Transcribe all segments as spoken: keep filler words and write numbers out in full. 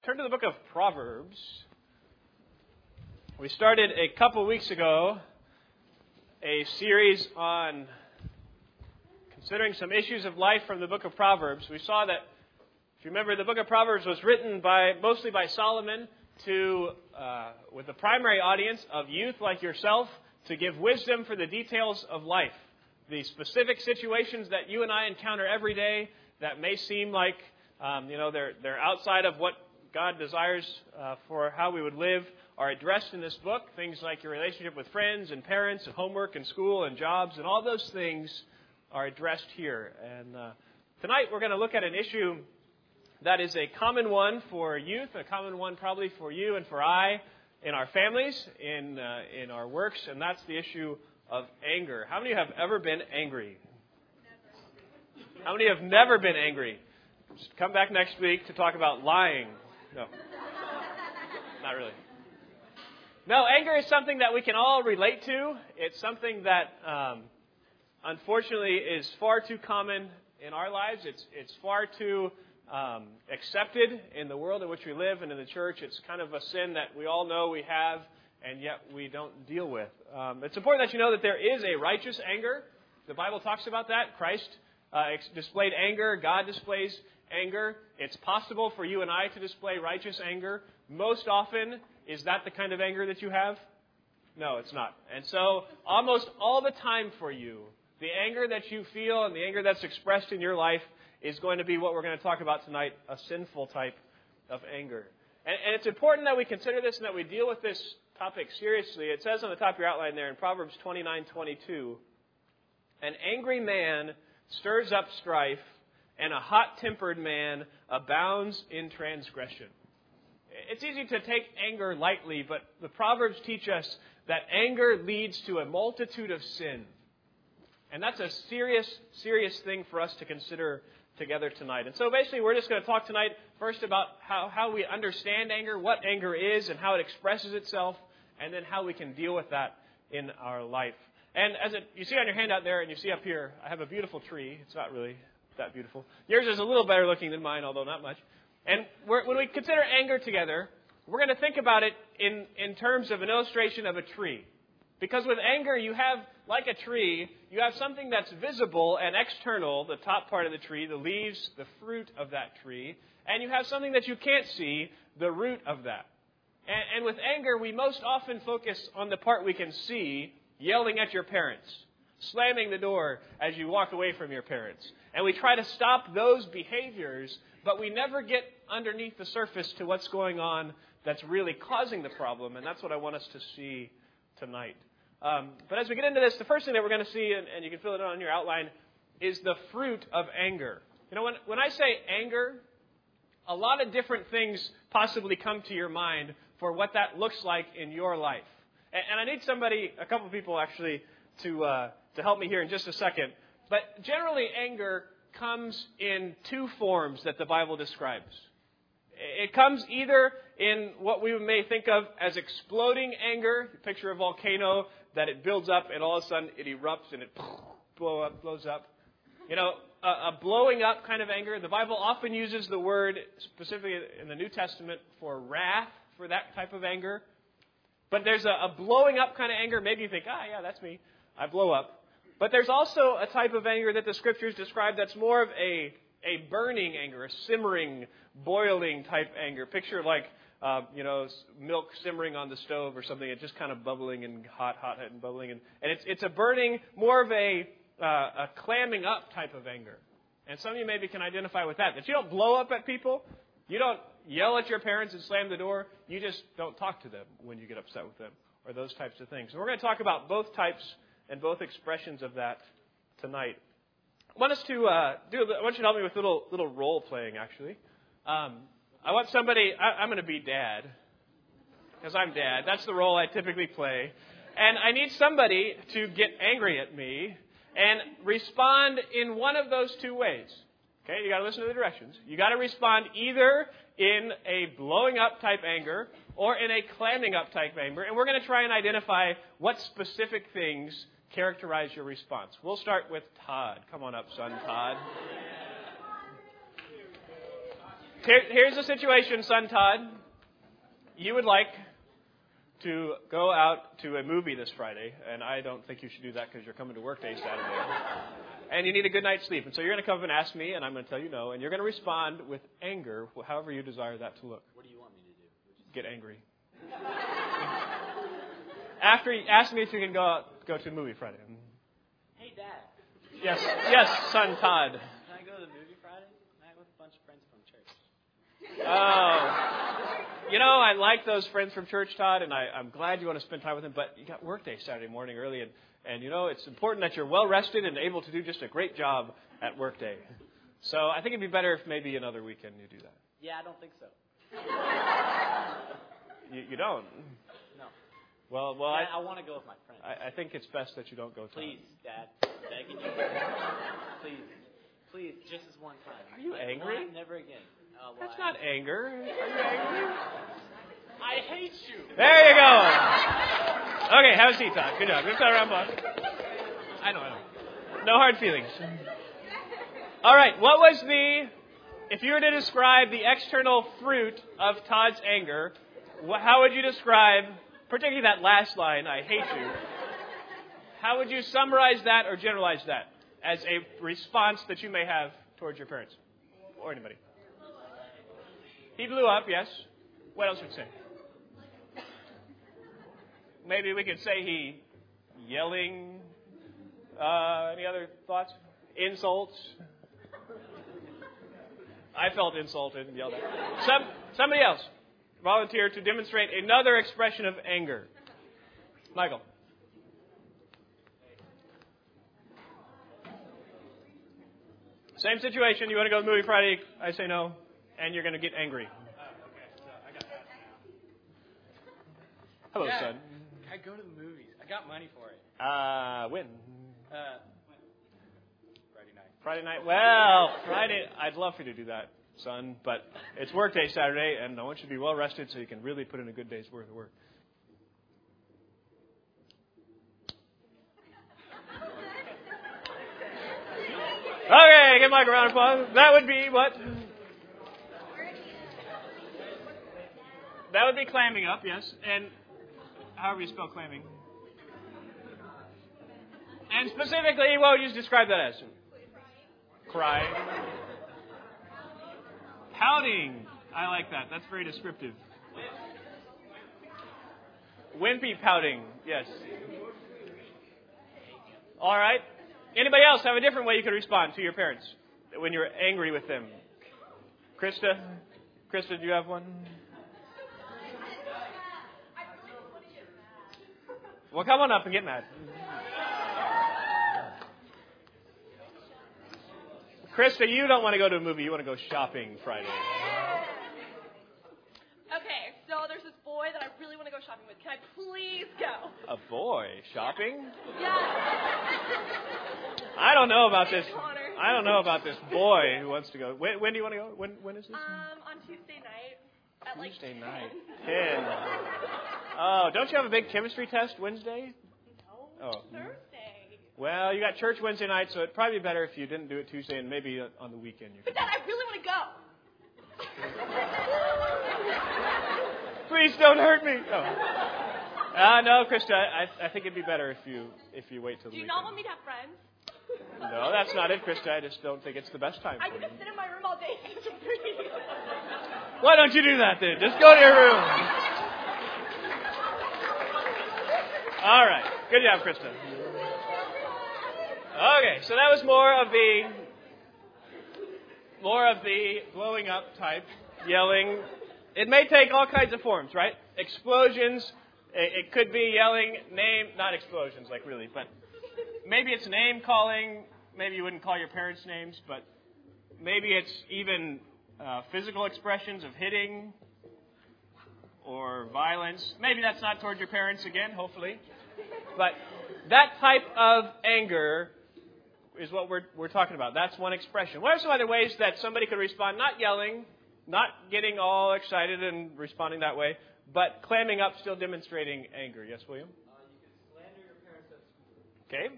Turn to the book of Proverbs. We started a couple weeks ago a series on considering some issues of life from the book of Proverbs. We saw that, if you remember, the book of Proverbs was written by mostly by Solomon to, uh, with the primary audience of youth like yourself, to give wisdom for the details of life. The specific situations that you and I encounter every day that may seem like, um, you know, they're they're outside of what God desires uh, for how we would live are addressed in this book. Things like your relationship with friends and parents and homework and school and jobs and all those things are addressed here. And uh, tonight we're going to look at an issue that is a common one for youth, a common one probably for you and for I in our families, in uh, in our works, and that's the issue of anger. How many have ever been angry? Never. How many have never been angry? Just come back next week to talk about lying. No, not really. No, anger is something that we can all relate to. It's something that, um, unfortunately, is far too common in our lives. It's it's far too um, accepted in the world in which we live and in the church. It's kind of a sin that we all know we have, and yet we don't deal with. Um, it's important that you know that there is a righteous anger. The Bible talks about that. Christ uh, displayed anger. God displays anger. It's possible for you and I to display righteous anger. Most often, is that the kind of anger that you have? No, it's not. And so, almost all the time for you, the anger that you feel and the anger that's expressed in your life is going to be what we're going to talk about tonight, a sinful type of anger. And, and it's important that we consider this and that we deal with this topic seriously. It says on the top of your outline there in Proverbs twenty-nine twenty-two, an angry man stirs up strife, and a hot-tempered man abounds in transgression. It's easy to take anger lightly, but the Proverbs teach us that anger leads to a multitude of sin. And that's a serious, serious thing for us to consider together tonight. And so basically we're just going to talk tonight first about how, how we understand anger, what anger is and how it expresses itself, and then how we can deal with that in our life. And as it, you see on your handout there and you see up here, I have a beautiful tree. It's not really that beautiful. Yours is a little better looking than mine, although not much. And we're, when we consider anger together, we're going to think about it in, in terms of an illustration of a tree. Because with anger, you have, like a tree, you have something that's visible and external, the top part of the tree, the leaves, the fruit of that tree. And you have something that you can't see, the root of that. And, and with anger, we most often focus on the part we can see, yelling at your parents, slamming the door as you walk away from your parents. And we try to stop those behaviors, but we never get underneath the surface to what's going on that's really causing the problem. And that's what I want us to see tonight. Um, but as we get into this, the first thing that we're going to see, and, and you can fill it on your outline, is the fruit of anger. You know, when, when I say anger, a lot of different things possibly come to your mind for what that looks like in your life. And, and I need somebody, a couple of people actually, to uh, to help me here in just a second. But generally, anger comes in two forms that the Bible describes. It comes either in what we may think of as exploding anger, picture a volcano that it builds up and all of a sudden it erupts and it blow up, blows up. You know, a, a blowing up kind of anger. The Bible often uses the word, specifically in the New Testament, for wrath, for that type of anger. But there's a, a blowing up kind of anger. Maybe you think, ah, yeah, that's me. I blow up. But there's also a type of anger that the Scriptures describe that's more of a, a burning anger, a simmering, boiling type anger. Picture like, uh, you know, milk simmering on the stove or something. It's just kind of bubbling and hot, hot, hot and bubbling. And, and it's it's a burning, more of a, uh, a clamming up type of anger. And some of you maybe can identify with that. That you don't blow up at people. You don't yell at your parents and slam the door. You just don't talk to them when you get upset with them or those types of things. And we're going to talk about both types and both expressions of that tonight. I want us to uh, do. I want you to help me with a little little role playing. Actually, um, I want somebody. I, I'm going to be Dad because I'm Dad. That's the role I typically play, and I need somebody to get angry at me and respond in one of those two ways. Okay, you got to listen to the directions. You got to respond either in a blowing up type anger or in a clamming up type anger, and we're going to try and identify what specific things characterize your response. We'll start with Todd. Come on up, son, Todd. Here, here's the situation, son Todd. You would like to go out to a movie this Friday, and I don't think you should do that because you're coming to work day Saturday. And you need a good night's sleep. And so you're going to come and ask me, and I'm going to tell you no. And you're going to respond with anger, however you desire that to look. What do you want me to do? Get angry. After you ask me if you can go out, go to a movie Friday. Hey, Dad. Yes, yes, son Todd. Can I go to the movie Friday night with a bunch of friends from church? Oh. You know, I like those friends from church, Todd, and I, I'm glad you want to spend time with them, but you got work day Saturday morning early, and, and you know, it's important that you're well rested and able to do just a great job at work day. So I think it'd be better if maybe another weekend you do that. Yeah, I don't think so. You, you don't? No. Well, well, yeah, I, I want to go with my friends. I, I think it's best that you don't go. Todd. Please, Dad, begging you. Please, please, just this one time. Are you like, angry? One, never again. Uh, well, That's I, not anger. Are you angry? I hate you. There you go. Okay, have a seat, Todd. Good job. Good time around, boss. I know, I know. No hard feelings. All right, what was the, if you were to describe the external fruit of Todd's anger, how would you describe, particularly that last line, I hate you, how would you summarize that or generalize that as a response that you may have towards your parents or anybody? He blew up, yes. What else would you say? Maybe we could say he yelling. Uh, any other thoughts? Insults. I felt insulted and yelled at. Some, somebody else volunteer to demonstrate another expression of anger. Michael. Same situation. You want to go to the movie Friday? I say no. And you're going to get angry. Uh, okay, so I got that now. Hello, yeah, son. I go to the movies. I got money for it. Uh, when? Uh, Friday night. Friday night. Well, Friday. I'd love for you to do that, son, but it's work day Saturday, and I want you to be well rested so you can really put in a good day's worth of work. Okay, give Mike a round of applause. That would be what? That would be clamming up, yes. And however you spell clamming. And specifically, what would you describe that as? Crying. Pouting. I like that. That's very descriptive. Wimpy pouting. Yes. All right. Anybody else have a different way you could respond to your parents when you're angry with them? Krista? Krista, do you have one? Well, come on up and get mad. Krista, you don't want to go to a movie. You want to go shopping Friday. Okay, so there's this boy that I really want to go shopping with. Can I please go? A boy shopping? Yes. I don't know about this. Connor. I don't know about this boy who wants to go. When, when do you want to go? When when is this? Um, on Tuesday night. At like Tuesday ten. night. Ten. Oh, don't you have a big chemistry test Wednesday? No. Oh. Thursday. Well, you got church Wednesday night, so it'd probably be better if you didn't do it Tuesday and maybe on the weekend. You But could. Dad, I really want to go. Please don't hurt me. Oh. Uh, no, Krista, I, I think it'd be better if you if you wait till the Do you weekend. not want me to have friends? No, that's not it, Krista. I just don't think it's the best time I for can you. just sit in my room all day and just read. Why don't you do that then? Just go to your room. All right. Good job, Krista. Okay, so that was more of the more of the blowing up type, yelling. It may take all kinds of forms, right? Explosions. It could be yelling, name, not explosions, like really, but maybe it's name calling. Maybe you wouldn't call your parents names, but maybe it's even uh, physical expressions of hitting or violence. Maybe that's not toward your parents again, hopefully. But that type of anger is what we're we're talking about. That's one expression. What are some other ways that somebody could respond? Not yelling, not getting all excited and responding that way, but clamming up, still demonstrating anger. Yes, William? Uh, you can slander your parents at school. Okay.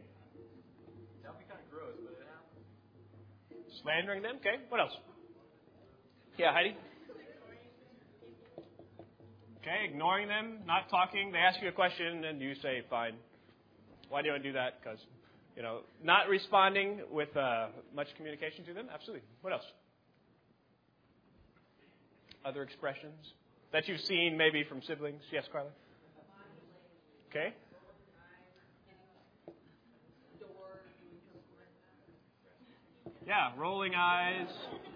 That would be kind of gross, but it happens. Slandering them. Okay. What else? Yeah, Heidi? Okay, ignoring them, not talking. They ask you a question, and you say, fine. Why do you want to do that? Because, you know, not responding with uh, much communication to them. Absolutely. What else? Other expressions that you've seen maybe from siblings? Yes, Carla? Okay. Yeah, rolling eyes,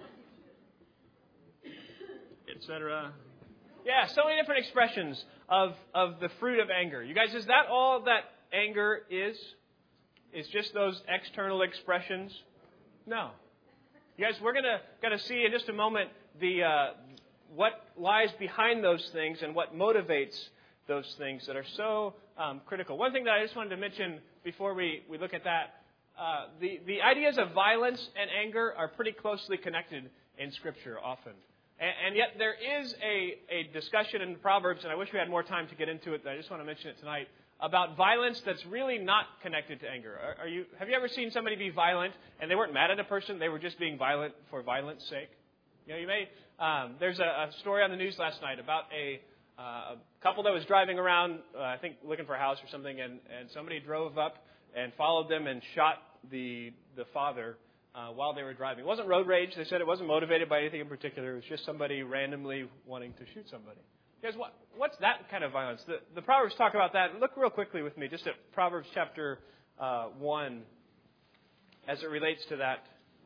et cetera. Yeah, so many different expressions of, of the fruit of anger. You guys, is that all that anger is? Is just those external expressions? No. You guys, we're gonna gonna see in just a moment the uh, what lies behind those things and what motivates those things that are so um, critical. One thing that I just wanted to mention before we, we look at that, uh, the, the ideas of violence and anger are pretty closely connected in Scripture often. And, and yet there is a, a discussion in Proverbs, and I wish we had more time to get into it, but I just want to mention it tonight, about violence that's really not connected to anger. Are, are you? Have you ever seen somebody be violent and they weren't mad at a person, they were just being violent for violence sake? You know, you may. Um, there's a, a story on the news last night about a, uh, a couple that was driving around, uh, I think looking for a house or something, and, and somebody drove up and followed them and shot the the father uh, while they were driving. It wasn't road rage. They said it wasn't motivated by anything in particular. It was just somebody randomly wanting to shoot somebody. Guys, what, what's that kind of violence? The, the Proverbs talk about that. Look real quickly with me, just at Proverbs chapter uh, one, as it relates to that.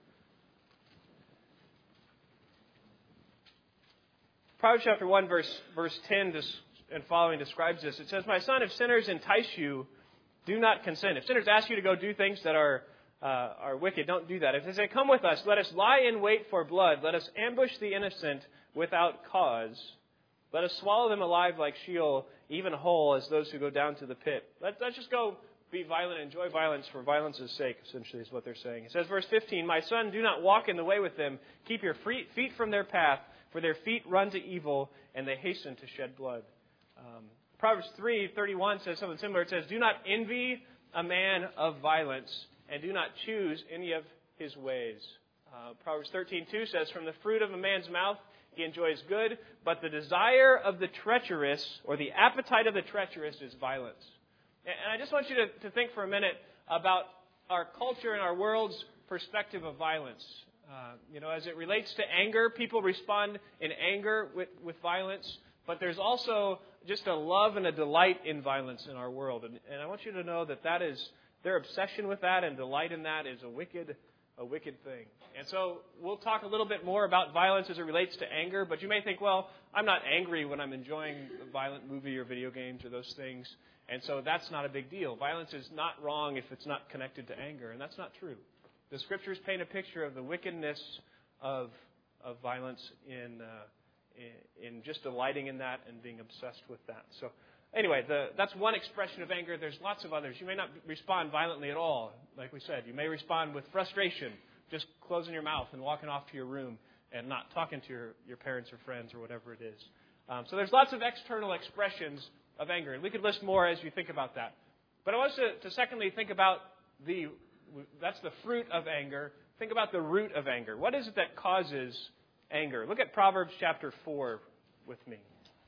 Proverbs chapter one, verse verse ten and following describes this. It says, "My son, if sinners entice you, do not consent." If sinners ask you to go do things that are uh, are wicked, don't do that. If they say, "Come with us, let us lie in wait for blood. Let us ambush the innocent without cause. Let us swallow them alive like Sheol, even whole as those who go down to the pit." Let, let's just go be violent, enjoy violence for violence's sake, essentially is what they're saying. It says, verse fifteen, "My son, do not walk in the way with them. Keep your feet from their path, for their feet run to evil, and they hasten to shed blood." Um, Proverbs three thirty-one says something similar. It says, "Do not envy a man of violence, and do not choose any of his ways." Uh, Proverbs thirteen two says, "From the fruit of a man's mouth he enjoys good, but the desire of the treacherous, or the appetite of the treacherous, is violence." And I just want you to, to think for a minute about our culture and our world's perspective of violence. Uh, you know, as it relates to anger, people respond in anger with, with violence, but there's also just a love and a delight in violence in our world. And, and I want you to know that that is, their obsession with that and delight in that is a wicked a wicked thing. And so we'll talk a little bit more about violence as it relates to anger, but you may think, well, I'm not angry when I'm enjoying a violent movie or video games or those things, and so that's not a big deal. Violence is not wrong if it's not connected to anger, and that's not true. The Scriptures paint a picture of the wickedness of of violence in, uh, in, in just delighting in that and being obsessed with that. So anyway, the, that's one expression of anger. There's lots of others. You may not respond violently at all, like we said. You may respond with frustration, just closing your mouth and walking off to your room and not talking to your, your parents or friends or whatever it is. Um, so there's lots of external expressions of anger. And we could list more as you think about that. But I want us to, to secondly think about the, that's the fruit of anger. Think about the root of anger. What is it that causes anger? Look at Proverbs chapter four with me.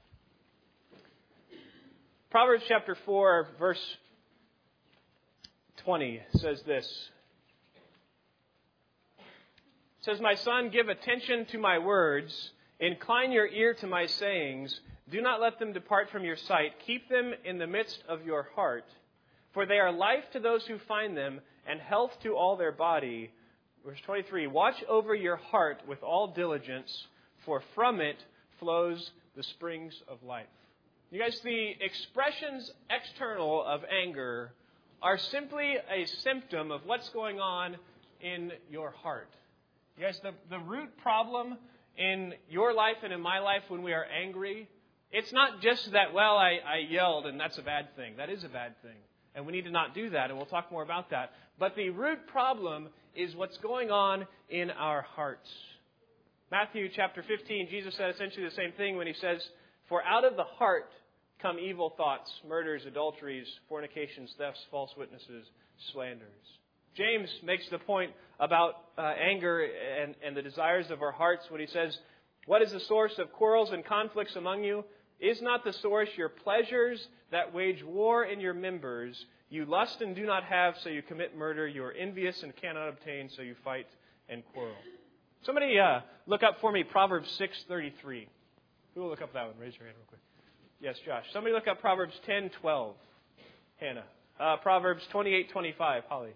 Proverbs chapter four, verse twenty says this. It says, "My son, give attention to my words. Incline your ear to my sayings. Do not let them depart from your sight. Keep them in the midst of your heart. For they are life to those who find them, and health to all their body." Verse twenty-three, "Watch over your heart with all diligence, for from it flows the springs of life." You guys, the expressions external of anger are simply a symptom of what's going on in your heart. You guys, the, the root problem in your life and in my life when we are angry, it's not just that, well, I, I yelled and that's a bad thing. That is a bad thing. And we need to not do that, and we'll talk more about that. But the root problem is what's going on in our hearts. Matthew chapter fifteen, Jesus said essentially the same thing when he says, "For out of the heart come evil thoughts, murders, adulteries, fornications, thefts, false witnesses, slanders." James makes the point about uh, anger and, and the desires of our hearts when he says, What is the source of quarrels and conflicts among you? Is not the source your pleasures that wage war in your members? You lust and do not have, so you commit murder. You are envious and cannot obtain, so you fight and quarrel. Somebody uh, look up for me Proverbs six thirty-three. Who will look up that one? Raise your hand real quick. Yes, Josh. Somebody look up Proverbs ten twelve. Hannah. Uh, Proverbs twenty-eight twenty-five. Holly.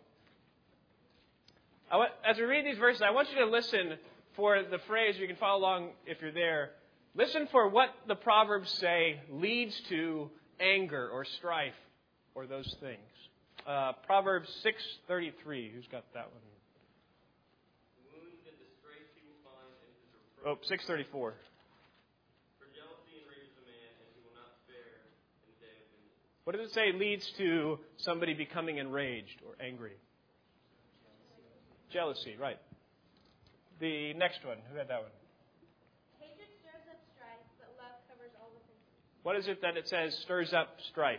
I want, as we read these verses, I want you to listen for the phrase. You can follow along if you're there. Listen for what the Proverbs say leads to anger or strife or those things. Uh, Proverbs six thirty-three. Who's got that one? Wound and disgrace he will find in his reproach. Oh, six thirty-four. For jealousy enrages a man, and he will not spare in the day of vengeance. What does it say leads to somebody becoming enraged or angry? Jealousy, right. The next one. Who had that one? Hatred stirs up strife, but love covers all offenses. What is it that it says stirs up strife?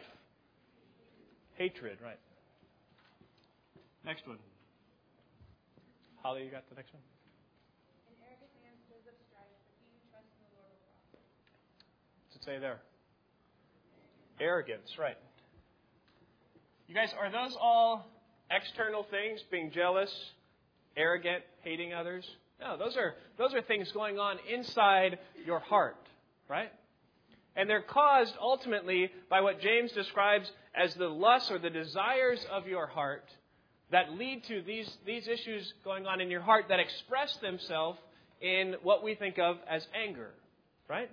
Hatred, right. Next one. Holly, you got the next one? An arrogant man stirs up strife, but he who trusts in the Lord will prosper. What's it say there? Arrogance, right. You guys, are those all external things? Being jealous, arrogant, hating others? No, those are those are things going on inside your heart, right? And they're caused ultimately by what James describes as the lusts or the desires of your heart that lead to these, these issues going on in your heart that express themselves in what we think of as anger, right?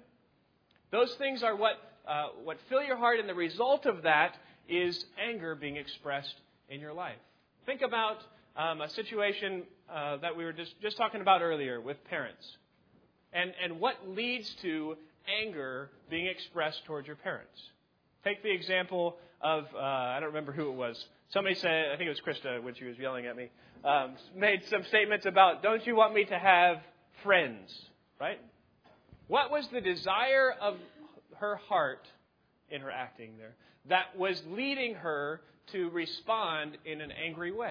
Those things are what uh, what fill your heart, and the result of that is anger being expressed in your life. Think about um, a situation uh, that we were just, just talking about earlier with parents. And, and what leads to anger being expressed towards your parents. Take the example of, uh, I don't remember who it was. Somebody said, I think it was Krista when she was yelling at me, um, made some statements about, don't you want me to have friends, right? What was the desire of her heart in her acting there that was leading her to respond in an angry way?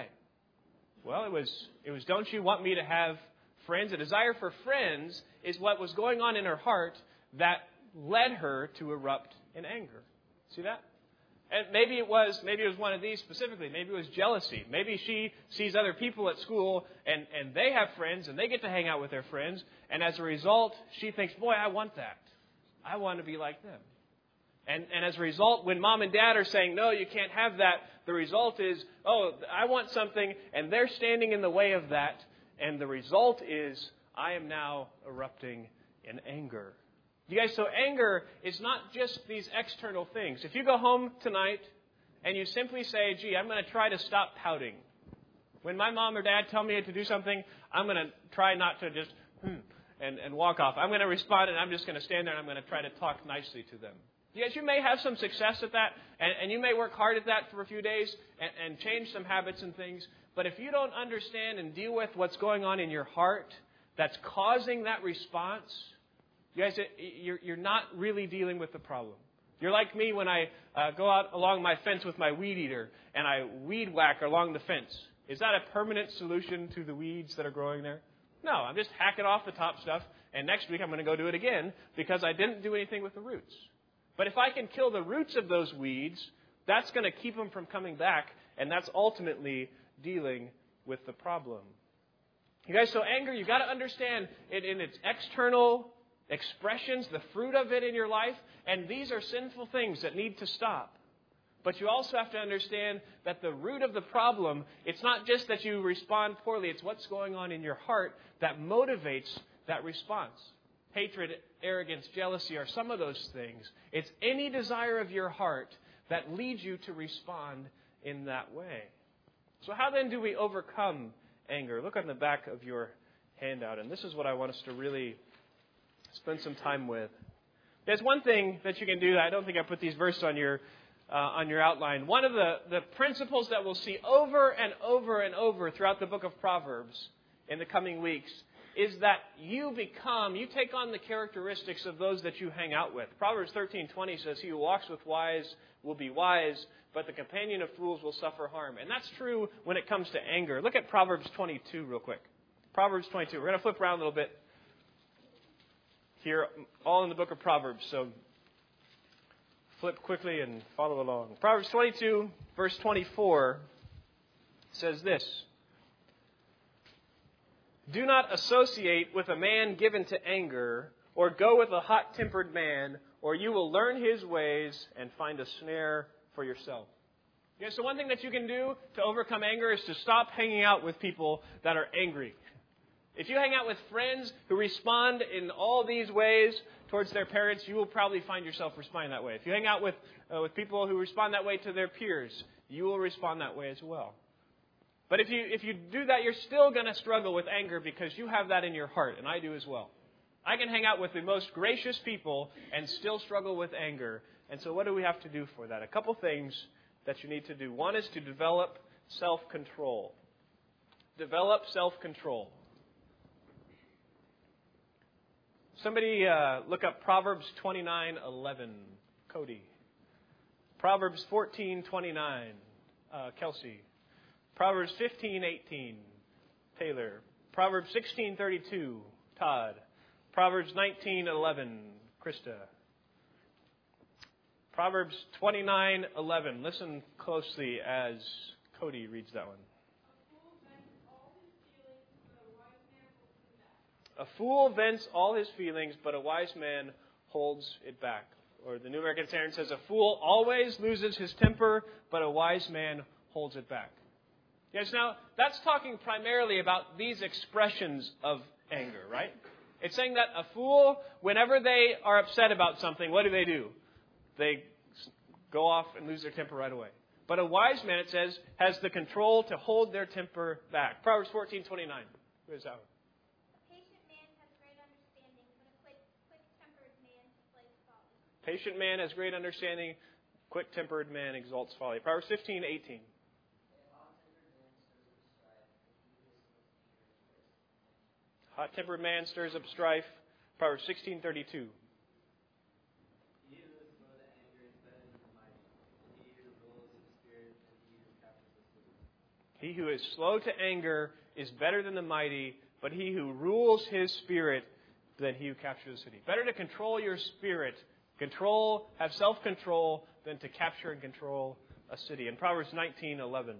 Well, it was, it was, don't you want me to have friends? A desire for friends is what was going on in her heart that led her to erupt in anger. See that? And maybe it was maybe it was one of these specifically. Maybe it was jealousy. Maybe she sees other people at school and, and they have friends and they get to hang out with their friends. And as a result, she thinks, boy, I want that. I want to be like them. And, and as a result, when mom and dad are saying, no, you can't have that, the result is, oh, I want something, and they're standing in the way of that. And the result is, I am now erupting in anger. You guys, so anger is not just these external things. If you go home tonight and you simply say, gee, I'm going to try to stop pouting. When my mom or dad tell me to do something, I'm going to try not to just, hmm, and, and walk off. I'm going to respond, and I'm just going to stand there, and I'm going to try to talk nicely to them. Yes, you may have some success at that, and, and you may work hard at that for a few days and, and change some habits and things. But if you don't understand and deal with what's going on in your heart that's causing that response, you guys, you're, you're not really dealing with the problem. You're like me when I uh, go out along my fence with my weed eater and I weed whack along the fence. Is that a permanent solution to the weeds that are growing there? No, I'm just hacking off the top stuff, and next week I'm going to go do it again because I didn't do anything with the roots. But if I can kill the roots of those weeds, that's going to keep them from coming back, and that's ultimately dealing with the problem. You guys, so anger, you've got to understand it in its external expressions, the fruit of it in your life, and these are sinful things that need to stop. But you also have to understand that the root of the problem, it's not just that you respond poorly, it's what's going on in your heart that motivates that response. Hatred, arrogance, jealousy are some of those things. It's any desire of your heart that leads you to respond in that way. So how then do we overcome anger? Look on the back of your handout, and this is what I want us to really spend some time with. There's one thing that you can do. I don't think I put these verses on your uh, on your outline. One of the, the principles that we'll see over and over and over throughout the book of Proverbs in the coming weeks is that you become, you take on the characteristics of those that you hang out with. Proverbs thirteen twenty says, he who walks with wise will be wise, but the companion of fools will suffer harm. And that's true when it comes to anger. Look at Proverbs twenty-two real quick. Proverbs twenty-two. We're going to flip around a little bit. here, all in the book of Proverbs. So flip quickly and follow along. Proverbs twenty-two, verse twenty-four says this: "Do not associate with a man given to anger, or go with a hot-tempered man, or you will learn his ways and find a snare for yourself." Yeah, so one thing that you can do to overcome anger is to stop hanging out with people that are angry. If you hang out with friends who respond in all these ways towards their parents, you will probably find yourself responding that way. If you hang out with uh, with people who respond that way to their peers, you will respond that way as well. But if you if you do that, you're still going to struggle with anger because you have that in your heart, and I do as well. I can hang out with the most gracious people and still struggle with anger. And so what do we have to do for that? A couple things that you need to do. One is to develop self-control. Develop self-control. Somebody uh, look up Proverbs twenty-nine eleven. Cody. Proverbs fourteen twenty-nine. Uh, Kelsey. Proverbs fifteen eighteen. Taylor. Proverbs sixteen thirty-two. Todd. Proverbs nineteen eleven. Krista. Proverbs twenty-nine eleven. Listen closely as Cody reads that one. A fool vents all his feelings, but a wise man holds it back. Or the New American Standard says, a fool always loses his temper, but a wise man holds it back. Yes, now, that's talking primarily about these expressions of anger, right? It's saying that a fool, whenever they are upset about something, what do they do? They go off and lose their temper right away. But a wise man, it says, has the control to hold their temper back. Proverbs fourteen twenty-nine. Who is that one? Patient man has great understanding. Quick-tempered man exalts folly. Proverbs fifteen eighteen. Hot-tempered man stirs up strife. Proverbs sixteen thirty-two. He who is slow to anger is better than the mighty, but he who rules his spirit than he who captures the city. Better to control your spirit, control, have self-control, than to capture and control a city. In Proverbs nineteen eleven.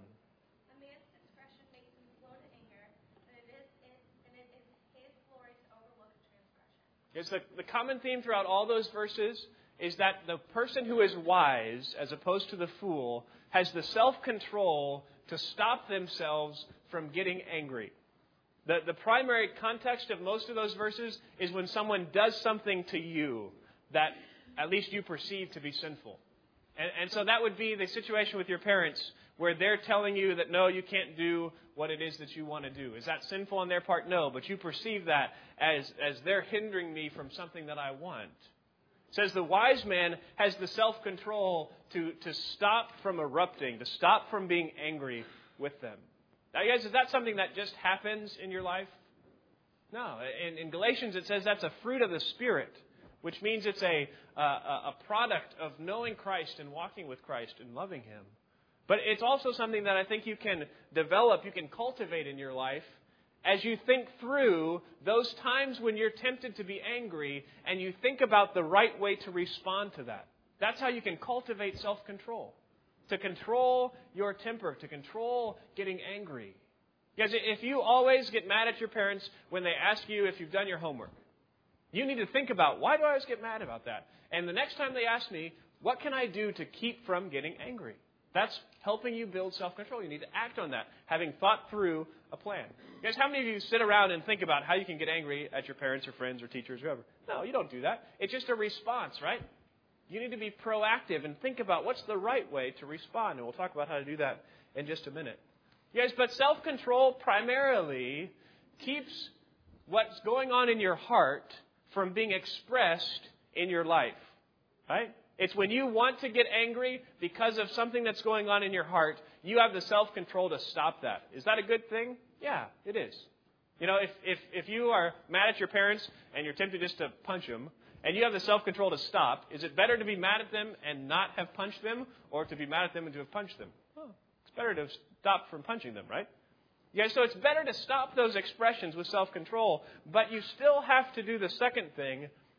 A man's discretion makes him slow to anger, and it is, it, and it is his glory to overlook a transgression. Yes, the, the common theme throughout all those verses is that the person who is wise, as opposed to the fool, has the self-control to stop themselves from getting angry. The, the primary context of most of those verses is when someone does something to you that at least you perceive to be sinful. And, and so that would be the situation with your parents where they're telling you that, no, you can't do what it is that you want to do. Is that sinful on their part? No, but you perceive that as, as they're hindering me from something that I want. It says the wise man has the self-control to, to stop from erupting, to stop from being angry with them. Now, guys, is that something that just happens in your life? No. In, in Galatians, it says that's a fruit of the Spirit, which means it's a, a, a product of knowing Christ and walking with Christ and loving Him. But it's also something that I think you can develop, you can cultivate in your life as you think through those times when you're tempted to be angry and you think about the right way to respond to that. That's how you can cultivate self-control. To control your temper, to control getting angry. Because if you always get mad at your parents when they ask you if you've done your homework, you need to think about, why do I always get mad about that? And the next time they ask me, what can I do to keep from getting angry? That's helping you build self-control. You need to act on that, having thought through a plan. Guys, how many of you sit around and think about how you can get angry at your parents or friends or teachers, whoever? No, you don't do that. It's just a response, right? You need to be proactive and think about what's the right way to respond. And we'll talk about how to do that in just a minute. Yes, but self-control primarily keeps what's going on in your heart from being expressed in your life. Right? It's when you want to get angry because of something that's going on in your heart, you have the self-control to stop that. Is that a good thing? Yeah, it is. You know, if, if, if you are mad at your parents and you're tempted just to punch them, and you have the self-control to stop, is it better to be mad at them and not have punched them, or to be mad at them and to have punched them? Well, it's better to stop from punching them, right? Yeah, so it's better to stop those expressions with self-control, but you still have to do the second thing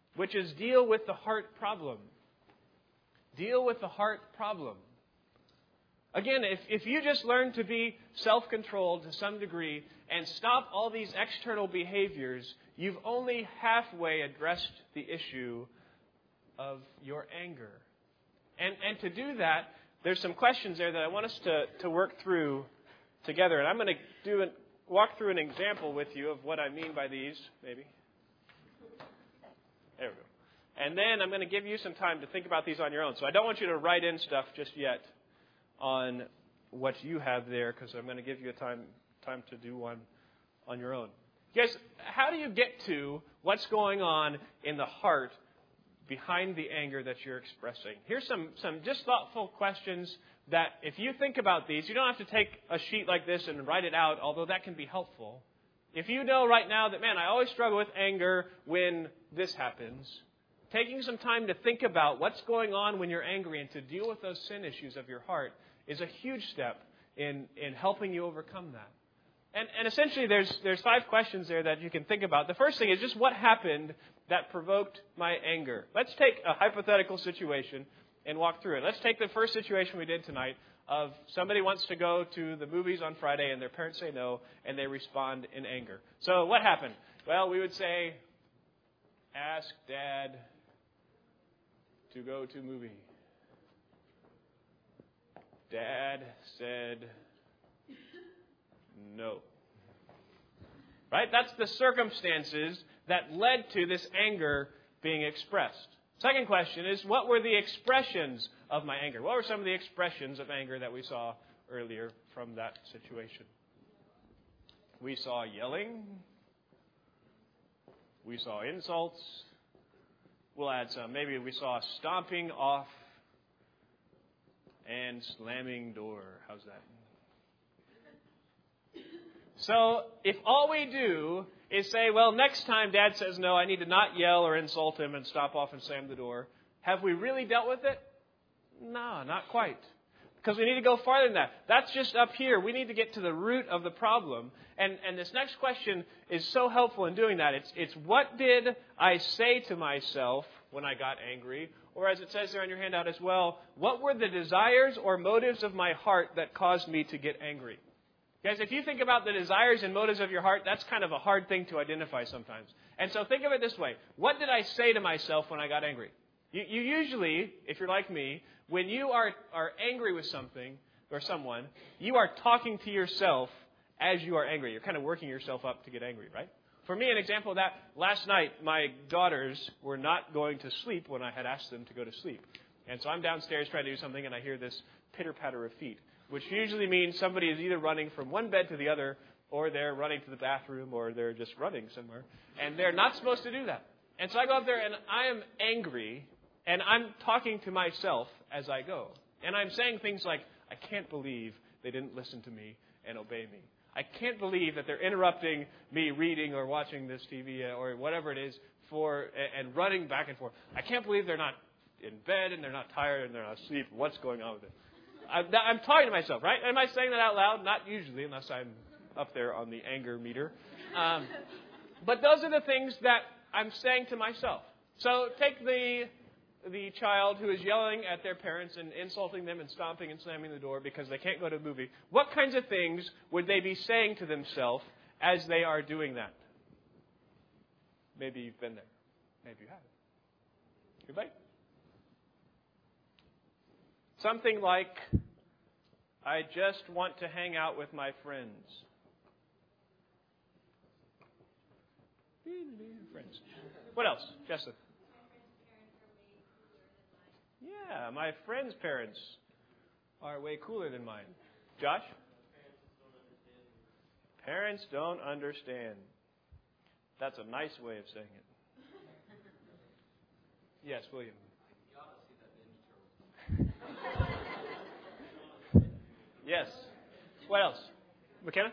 which is deal with the heart problem. Deal with the heart problem. Again, if, if you just learn to be self-controlled to some degree and stop all these external behaviors, you've only halfway addressed the issue of your anger. And, and to do that, there's some questions there that I want us to, to work through together. And I'm going to do an, walk through an example with you of what I mean by these, maybe. There we go. And then I'm going to give you some time to think about these on your own. So I don't want you to write in stuff just yet on what you have there, because I'm going to give you a time time to do one on your own. You guys, how do you get to what's going on in the heart behind the anger that you're expressing? Here's some, some just thoughtful questions that if you think about these, you don't have to take a sheet like this and write it out, although that can be helpful. If you know right now that, man, I always struggle with anger when this happens, taking some time to think about what's going on when you're angry and to deal with those sin issues of your heart is a huge step in, in helping you overcome that. And, and essentially, there's there's five questions there that you can think about. The first thing is just what happened that provoked my anger. Let's take a hypothetical situation and walk through it. Let's take the first situation we did tonight of somebody wants to go to the movies on Friday and their parents say no, and they respond in anger. So what happened? Well, we would say, ask Dad to go to movie. Dad said no. Right? That's the circumstances that led to this anger being expressed. Second question is, what were the expressions of my anger? What were some of the expressions of anger that we saw earlier from that situation? We saw yelling. We saw insults. We'll add some. Maybe we saw stomping off and slamming door. How's that? So if all we do is say, well, next time Dad says no, I need to not yell or insult him and stop off and slam the door, have we really dealt with it? No, not quite. Because we need to go farther than that. That's just up here. We need to get to the root of the problem. And, and this next question is so helpful in doing that. It's, it's what did I say to myself when I got angry? Or as it says there on your handout as well, what were the desires or motives of my heart that caused me to get angry? Guys, if you think about the desires and motives of your heart, that's kind of a hard thing to identify sometimes. And so think of it this way. What did I say to myself when I got angry? You, you usually, if you're like me, when you are, are angry with something or someone, you are talking to yourself as you are angry. You're kind of working yourself up to get angry, right? For me, an example of that, last night, my daughters were not going to sleep when I had asked them to go to sleep. And so I'm downstairs trying to do something, and I hear this pitter-patter of feet, which usually means somebody is either running from one bed to the other, or they're running to the bathroom, or they're just running somewhere. And they're not supposed to do that. And so I go up there, and I am angry, and I'm talking to myself as I go. And I'm saying things like, I can't believe they didn't listen to me and obey me. I can't believe that they're interrupting me reading or watching this T V or whatever it is for and running back and forth. I can't believe they're not in bed and they're not tired and they're not asleep. What's going on with it? I'm, I'm talking to myself, right? Am I saying that out loud? Not usually, unless I'm up there on the anger meter. Um, but those are the things that I'm saying to myself. So take the the child who is yelling at their parents and insulting them and stomping and slamming the door because they can't go to a movie. What kinds of things would they be saying to themselves as they are doing that? Maybe you've been there. Maybe you haven't. Anybody? Something like, I just want to hang out with my friends. Friends. What else? Jessica? Yeah, my friends' parents are way cooler than mine. Josh? Parents don't understand. That's a nice way of saying it. Yes, William. Yes. What else? McKenna?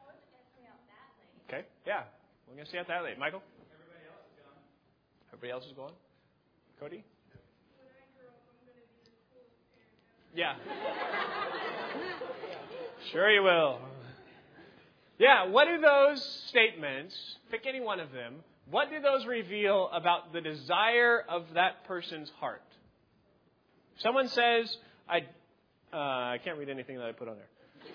Okay. Yeah. We're going to see out that late. Michael? Everybody else is gone. Everybody else is gone? Cody? Yeah. Sure you will. Yeah, what do those statements, pick any one of them, what do those reveal about the desire of that person's heart? Someone says, I, uh, I can't read anything that I put on there.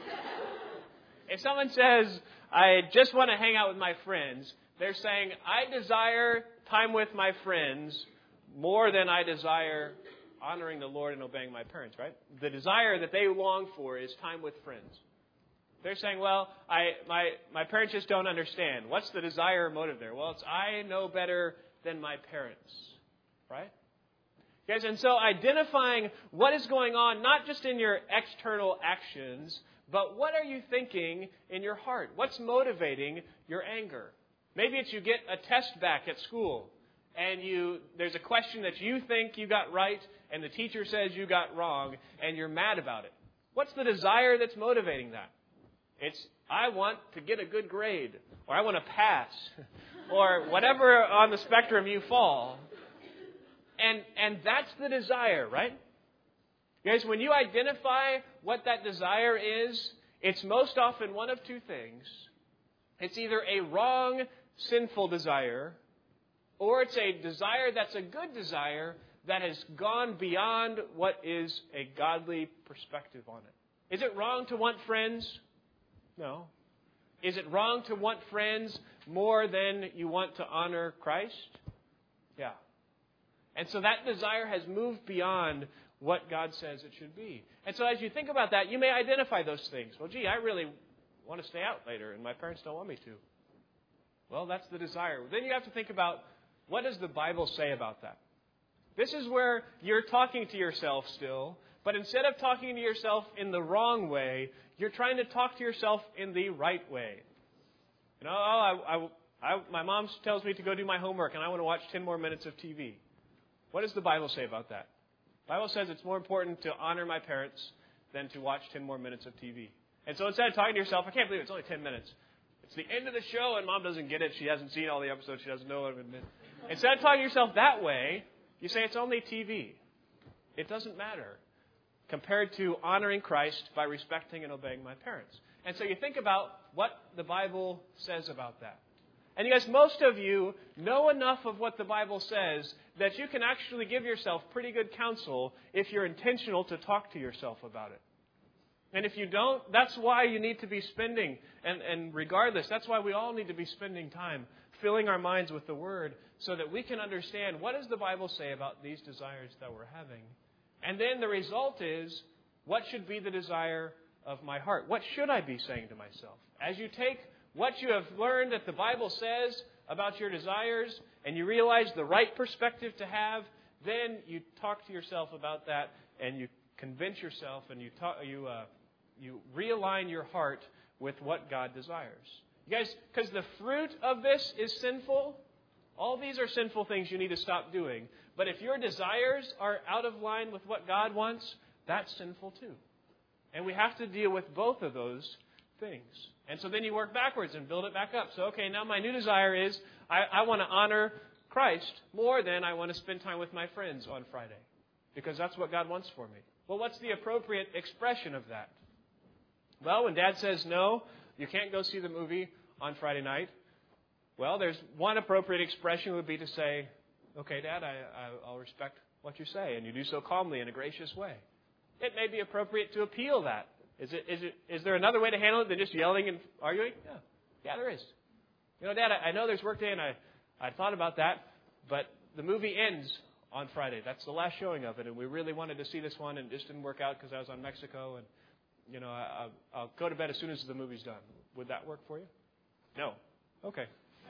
If someone says, I just want to hang out with my friends, they're saying, I desire time with my friends more than I desire honoring the Lord and obeying my parents, right? The desire that they long for is time with friends. They're saying, well, I my, my parents just don't understand. What's the desire or motive there? Well, it's I know better than my parents, right? Guys, and so identifying what is going on, not just in your external actions, but what are you thinking in your heart? What's motivating your anger? Maybe it's you get a test back at school, and you there's a question that you think you got right, and the teacher says you got wrong, and you're mad about it. What's the desire that's motivating that? It's, I want to get a good grade, or I want to pass, or whatever on the spectrum you fall. And and that's the desire, right? Guys, when you identify what that desire is, it's most often one of two things. It's either a wrong, sinful desire, or it's a desire that's a good desire that has gone beyond what is a godly perspective on it. Is it wrong to want friends? No. Is it wrong to want friends more than you want to honor Christ? Yeah. And so that desire has moved beyond what God says it should be. And so as you think about that, you may identify those things. Well, gee, I really want to stay out later, and my parents don't want me to. Well, that's the desire. Then you have to think about, what does the Bible say about that? This is where you're talking to yourself still, but instead of talking to yourself in the wrong way, you're trying to talk to yourself in the right way. You know, oh, I, I, I, my mom tells me to go do my homework, and I want to watch ten more minutes of T V. What does the Bible say about that? The Bible says it's more important to honor my parents than to watch ten more minutes of T V. And so instead of talking to yourself, I can't believe it's only ten minutes. It's the end of the show, and Mom doesn't get it. She hasn't seen all the episodes. She doesn't know what it is. Instead of talking to yourself that way, you say it's only T V. It doesn't matter compared to honoring Christ by respecting and obeying my parents. And so you think about what the Bible says about that. And you guys, most of you know enough of what the Bible says that you can actually give yourself pretty good counsel if you're intentional to talk to yourself about it. And if you don't, that's why you need to be spending, and, and regardless, that's why we all need to be spending time filling our minds with the Word so that we can understand what does the Bible say about these desires that we're having. And then the result is, what should be the desire of my heart? What should I be saying to myself? As you take what you have learned that the Bible says about your desires and you realize the right perspective to have, then you talk to yourself about that and you convince yourself and you talk, you uh, you realign your heart with what God desires. You guys, because the fruit of this is sinful, all these are sinful things you need to stop doing. But if your desires are out of line with what God wants, that's sinful too. And we have to deal with both of those things. And so then you work backwards and build it back up. So, okay, now my new desire is I, I want to honor Christ more than I want to spend time with my friends on Friday. Because that's what God wants for me. Well, what's the appropriate expression of that? Well, when Dad says, no, you can't go see the movie on Friday night, well, there's one appropriate expression would be to say, okay, Dad, I, I, I'll respect what you say, and you do so calmly in a gracious way. It may be appropriate to appeal that. Is it? Is it? Is there another way to handle it than just yelling and arguing? Yeah, yeah, there is. You know, Dad, I, I know there's work day, and I, I thought about that, but the movie ends on Friday. That's the last showing of it, and we really wanted to see this one, and it just didn't work out because I was on Mexico, and you know, I, I'll, I'll go to bed as soon as the movie's done. Would that work for you? No. Okay.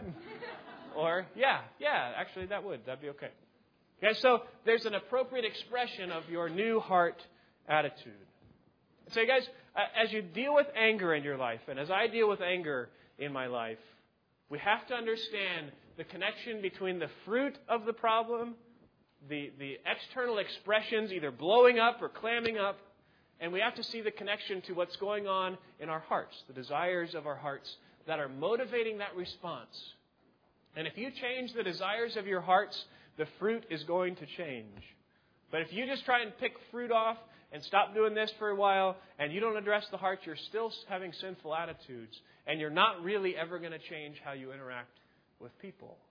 Or, yeah, yeah, actually that would. That'd be okay. Okay, so there's an appropriate expression of your new heart attitude. So, you guys, as you deal with anger in your life, and as I deal with anger in my life, we have to understand the connection between the fruit of the problem, the, the external expressions either blowing up or clamming up, and we have to see the connection to what's going on in our hearts, the desires of our hearts that are motivating that response. And if you change the desires of your hearts, the fruit is going to change. But if you just try and pick fruit off and stop doing this for a while, and you don't address the heart, you're still having sinful attitudes, and you're not really ever going to change how you interact with people.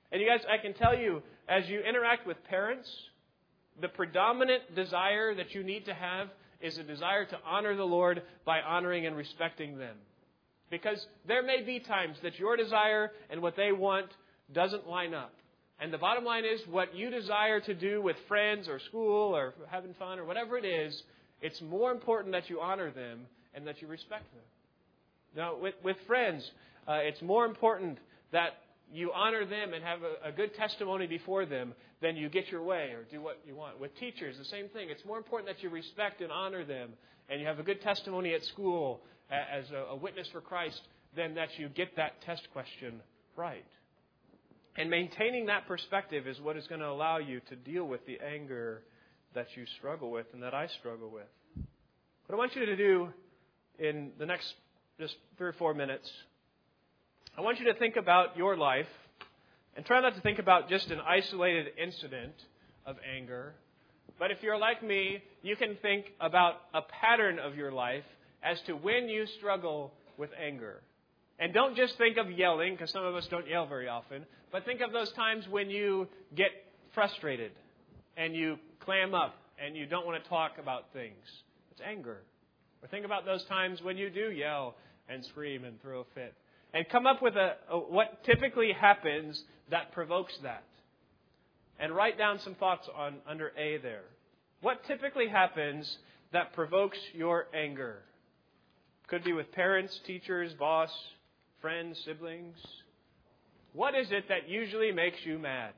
And you guys, I can tell you, as you interact with parents, the predominant desire that you need to have is a desire to honor the Lord by honoring and respecting them. Because there may be times that your desire and what they want doesn't line up. And the bottom line is, what you desire to do with friends or school or having fun or whatever it is, it's more important that you honor them and that you respect them. Now, with, with friends, uh, it's more important that you honor them and have a, a good testimony before them than you get your way or do what you want. With teachers, the same thing. It's more important that you respect and honor them and you have a good testimony at school as a, a witness for Christ than that you get that test question right. And maintaining that perspective is what is going to allow you to deal with the anger that you struggle with and that I struggle with. What I want you to do in the next just three or four minutes, I want you to think about your life and try not to think about just an isolated incident of anger. But if you're like me, you can think about a pattern of your life as to when you struggle with anger. And don't just think of yelling, because some of us don't yell very often, but think of those times when you get frustrated and you clam up and you don't want to talk about things. It's anger. Or think about those times when you do yell and scream and throw a fit. And come up with a, a what typically happens that provokes that. And write down some thoughts on under A there. What typically happens that provokes your anger? Could be with parents, teachers, boss, friends, siblings. What is it that usually makes you mad?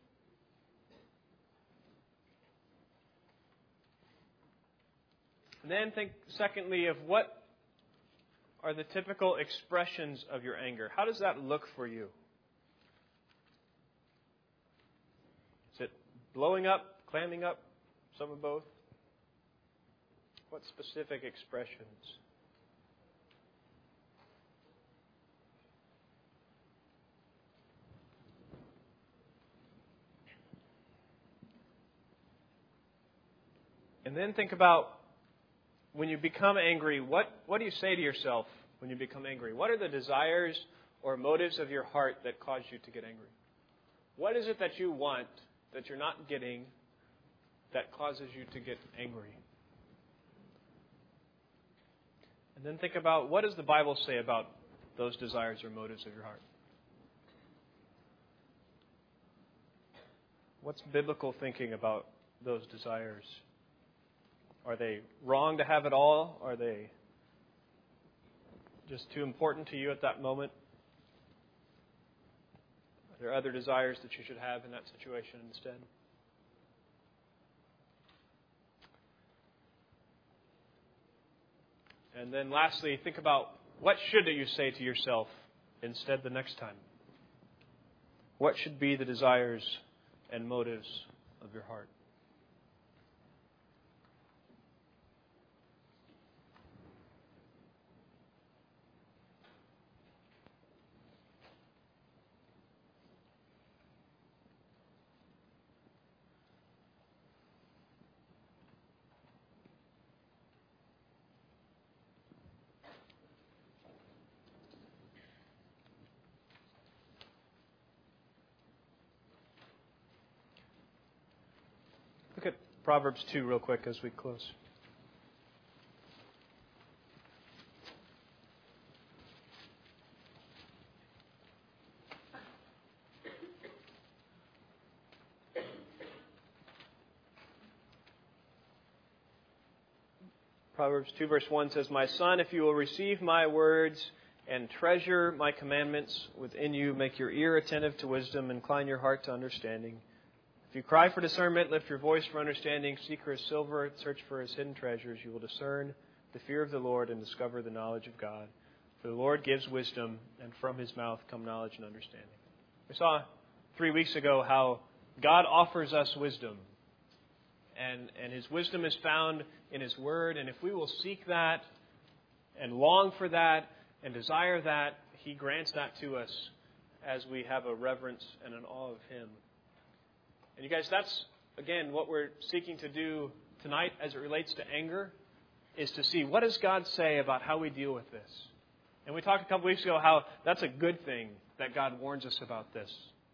And then think, secondly, of what are the typical expressions of your anger. How does that look for you? Is it blowing up, clamming up, some of both? What specific expressions? And then think about when you become angry, what, what do you say to yourself when you become angry? What are the desires or motives of your heart that cause you to get angry? What is it that you want that you're not getting that causes you to get angry? And then think about, what does the Bible say about those desires or motives of your heart? What's biblical thinking about those desires? Are they wrong to have it all? Are they just too important to you at that moment? Are there other desires that you should have in that situation instead? And then lastly, think about, what should you say to yourself instead the next time? What should be the desires and motives of your heart? Look at Proverbs two real quick as we close. Proverbs two verse one says, "My son, if you will receive my words and treasure my commandments within you, make your ear attentive to wisdom, incline your heart to understanding. If you cry for discernment, lift your voice for understanding, seek for his silver, search for his hidden treasures, you will discern the fear of the Lord and discover the knowledge of God. For the Lord gives wisdom, and from his mouth come knowledge and understanding." We saw three weeks ago how God offers us wisdom. And, and his wisdom is found in his word. And if we will seek that and long for that and desire that, he grants that to us as we have a reverence and an awe of him. And you guys, that's, again, what we're seeking to do tonight as it relates to anger, is to see, what does God say about how we deal with this? And we talked a couple weeks ago how that's a good thing that God warns us about this.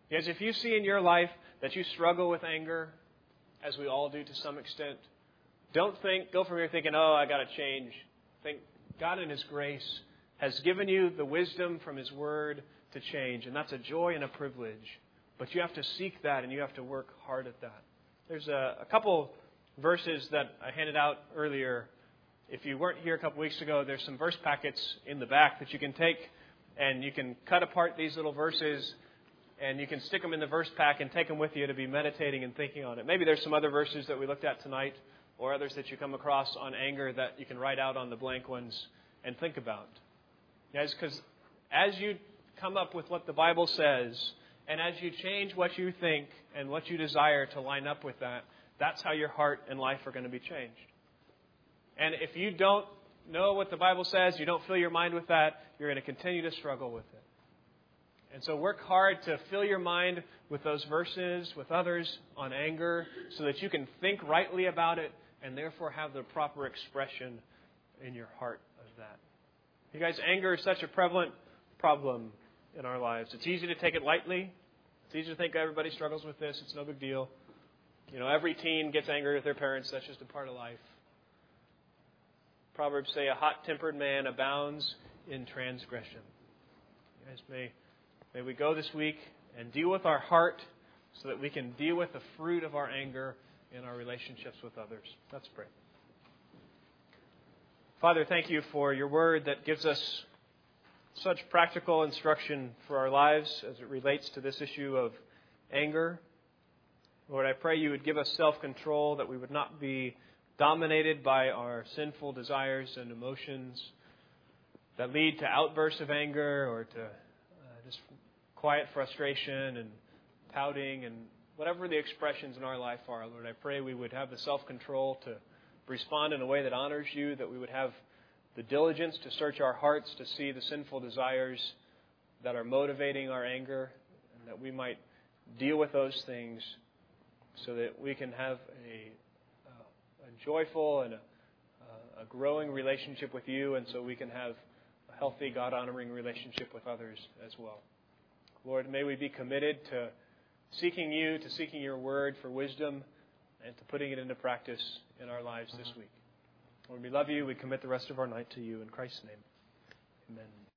Because if you see in your life that you struggle with anger, as we all do to some extent, don't think, go from here thinking, oh, I got to change. Think God in His grace has given you the wisdom from His Word to change. And that's a joy and a privilege. But you have to seek that and you have to work hard at that. There's a, a couple verses that I handed out earlier. If you weren't here a couple weeks ago, there's some verse packets in the back that you can take and you can cut apart these little verses and you can stick them in the verse pack and take them with you to be meditating and thinking on it. Maybe there's some other verses that we looked at tonight or others that you come across on anger that you can write out on the blank ones and think about. Guys, because as you come up with what the Bible says and as you change what you think and what you desire to line up with that, that's how your heart and life are going to be changed. And if you don't know what the Bible says, you don't fill your mind with that, you're going to continue to struggle with it. And so work hard to fill your mind with those verses, with others on anger, so that you can think rightly about it and therefore have the proper expression in your heart of that. You guys, anger is such a prevalent problem in our lives. It's easy to take it lightly. It's easy to think everybody struggles with this. It's no big deal. You know, every teen gets angry with their parents. That's just a part of life. Proverbs say, a hot-tempered man abounds in transgression. You guys, may, may we go this week and deal with our heart so that we can deal with the fruit of our anger in our relationships with others. Let's pray. Father, thank you for your word that gives us such practical instruction for our lives as it relates to this issue of anger. Lord, I pray you would give us self-control, that we would not be dominated by our sinful desires and emotions that lead to outbursts of anger or to uh, just quiet frustration and pouting and whatever the expressions in our life are. Lord, I pray we would have the self-control to respond in a way that honors you, that we would have the diligence to search our hearts to see the sinful desires that are motivating our anger, and that we might deal with those things so that we can have a, a, a joyful and a, a growing relationship with you, and so we can have a healthy, God-honoring relationship with others as well. Lord, may we be committed to seeking you, to seeking your word for wisdom, and to putting it into practice in our lives this week. Lord, we love you. We commit the rest of our night to you. In Christ's name, amen.